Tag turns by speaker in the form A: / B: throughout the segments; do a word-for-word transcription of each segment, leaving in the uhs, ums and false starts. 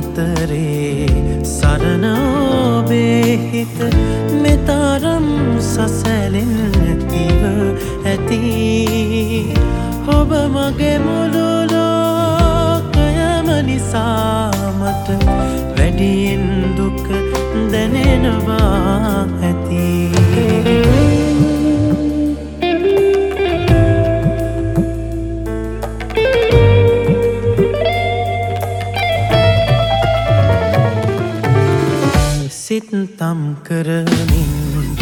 A: අතරේ සරණ ඔබේ හිත මෙතරම් සසැලෙන් නැතිව ඇති ඔබ මගේ මුළු ලෝකයම නිසා මට වැඩියෙන් දුක දැනෙනවා ඇති සිත් තම් කරමින්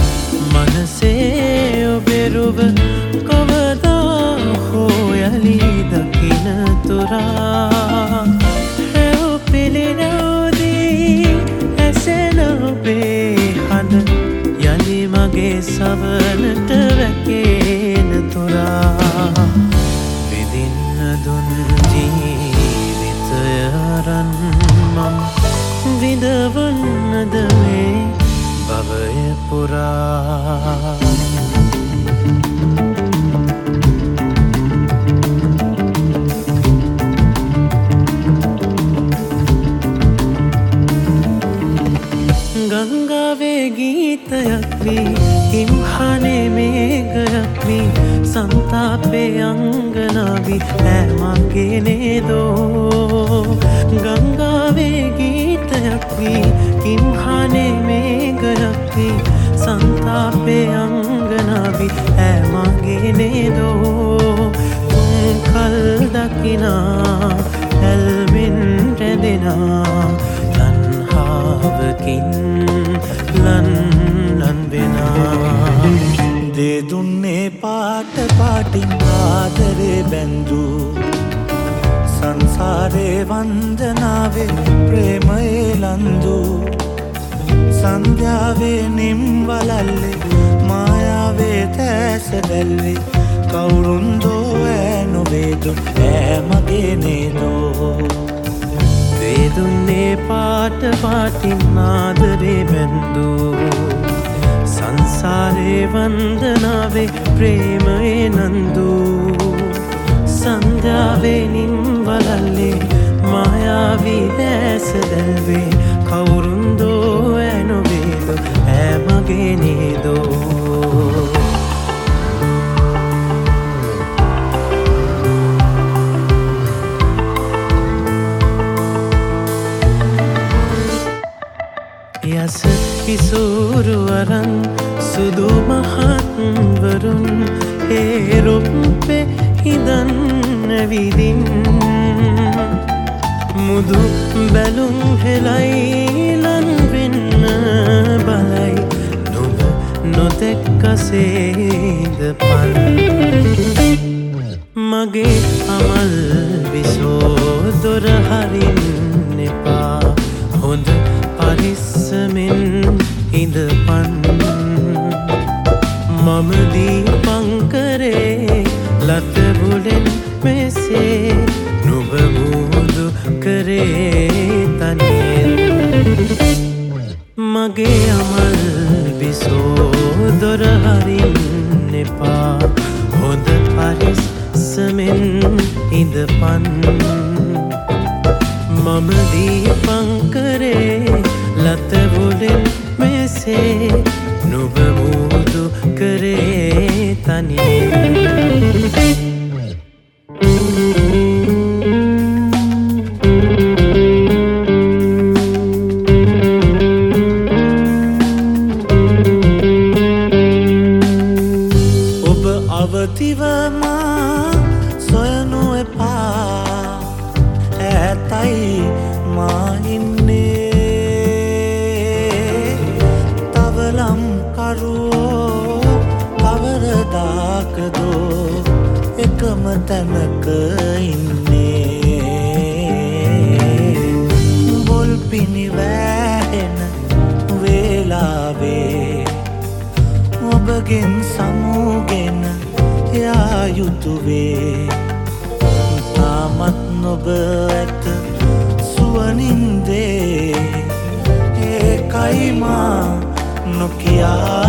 A: මනසේ ඔබේ රුව කවදා හෝ යලි දකින තුරා හැව පිළිනෝදී ඇසෙන ඔබේ හඬ යලි මගේ සවනට වැකෙන තුරා විඳින්න දුන් ජීවිතය අරන් මම විඳවන්නද මේ භවය පුරා ගංගාවේ ගීතයක් වී හිම්හනේ මේඝයක් වී සන්තාපේ අංගනාවී ඈමගේ නේදෝ ගංගාවේ ගීතයක් වී හිම්හනේ මේඝයක් වී සන්තාපේ අංගනාවී ඈමගේ නේදෝ කල් දකිනා ඇල්මින් රැඳෙනා තන්හාවකින් ලන් ලන් වෙනා දේ දුන්නේ පාට පාටින් ආදරේ බැඳු සංසාරේ වන්දනාවේ ප්‍රේමයේ ලන්දු සන්ධ්‍යාවේ නිම් වලල්ලේ මායාවේ තැස දැල්ලේ කවුරුන්දෝ ඈ නොවේදු ඈ මගේ නේදෝ වේදුන්නේ පාට පාටින් ආදරේ බැඳු සංසාරේ වන්දනාවේ ප්‍රේමයේ නන්දු සන්ධ්‍යාවේ නිම් වලල්ලේ මායාවී දැස දැල්වේ කවුරුන්දෝ ඈ නොවේදෝ ඈ මගේ නේදෝ යස කිසුරු අරන් සුදු මහත්වරුන් ඒ රොප්පේ හිඳන් නැවිදින් මුදු බැලුම් හෙලයි ලන් වෙන්න බලයි නුඹ නොදැක්කසේද පන් මගේ අමල් විසෝ දොර හරින්න එපා හොඳ පරිස්සමෙන් ඉඳපන් මම දීපංකරේ ලත බුලෙන් මෙසේ නුඹ මුදු කරේ තනියෙන් මගේ අමල් විසෝ දොර හරින්න එපා හොඳ පරිස්සමෙන් ඉඳපන් මම දීපංකරේ ලත බුලෙන් මෙසේ නුඹ මුදු කරේ තනියෙන් ඔබ අවතිව මා සොයනු එපා ඈතයි මා ඉන්නේ තවලම් කරුවෝ කවරදාකදෝ එකම තැනක ඉන්නේ බොල් පිණි වැහෙන වේලාවේ ඔබගෙන් සමුගෙන යා යුතුවේ තාමත් නොබ ඇත සුවනින්දේ ඒකයි මා නොකියා